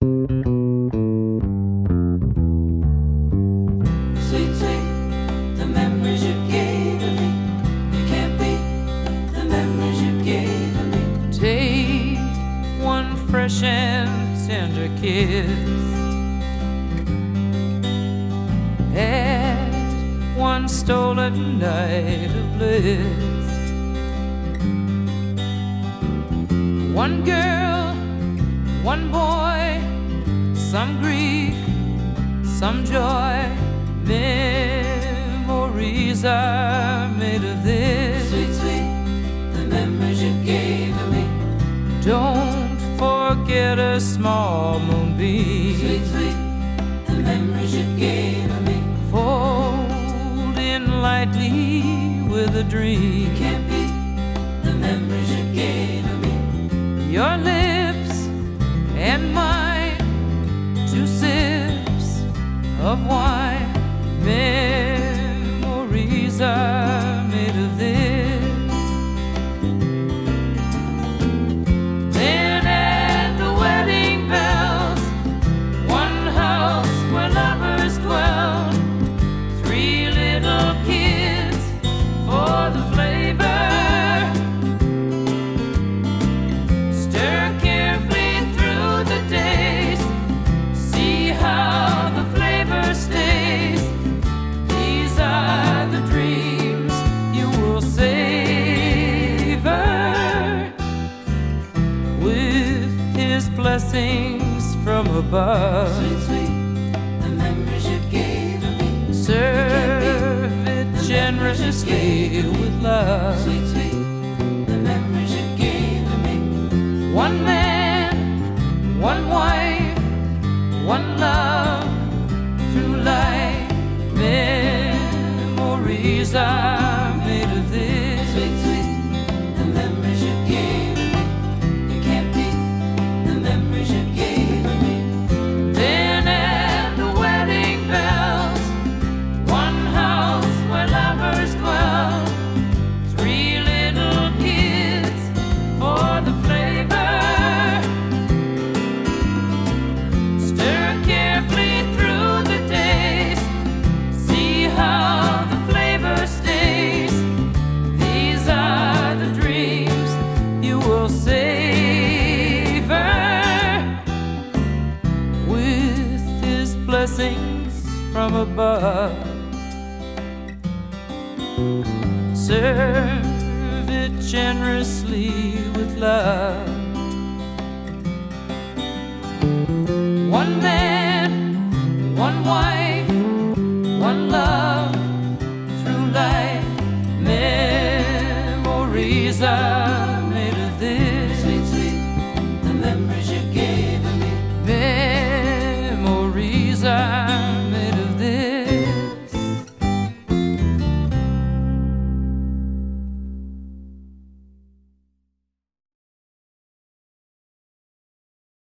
Sweet, sweet, the memories you gave to me. You can't beat the memories you gave to me. Take one fresh and tender kiss. Add one stolen night of bliss. One girl, one boy, some grief, some joy. Memories are made of this. Sweet, sweet, the memories you gave to me. Don't forget a small moonbeam. Sweet, sweet, the memories you gave to me. Fold in lightly with a dream. Can't beat the memories you gave to me. Your lips and mine, two sips of wine. Memories are made of this. Then at the wedding bells, one house where lovers dwelled, three little kids for the flavor. Stir carefully through the days, see how the flavor stays. These are the dreams you will savor with His blessings from above. Sweet, sweet, the memories you gave to me. Serve it generously with love. Sweet, sweet, the memories you gave to me. One man, one wife, one love through life. Memories are made of this. Sweet, sweet, the memories you gave to me. You can't beat the memories you gave to me. Then at the wedding bells, one house where lovers dwell, three little kids for the flavor. Stir carefully through the days, see how the flavor stays. These are the dreams you will savor with His blessings from above. Serve it generously with love. One man, one wife.